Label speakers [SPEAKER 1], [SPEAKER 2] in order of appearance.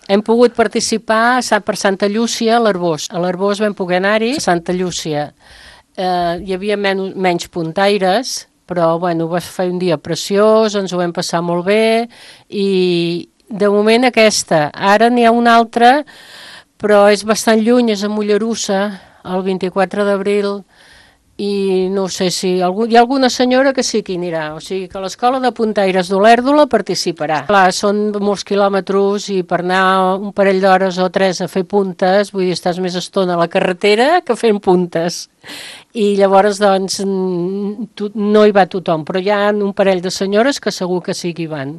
[SPEAKER 1] Hem pogut participar per Santa Llúcia a l'Arbós. A l'Arbós vam poder anar-hi. A Santa Llúcia hi havia menys puntaires, però bueno, va fer un dia preciós, ens ho vam passar molt bé i de moment aquesta. Ara n'hi ha una altra, però és bastant lluny, és a Mollerussa, el 24 d'abril, i no sé si hi ha alguna senyora que sí que hi anirà, o sigui que l'escola de puntaires d'Olèrdola participarà. Clar, són molts quilòmetres i per anar un parell d'hores o 3 a fer puntes, vull dir, estàs més estona a la carretera que fent puntes. I llavors, doncs, no hi va tothom, però hi ha un parell de senyores que segur que sí que hi van.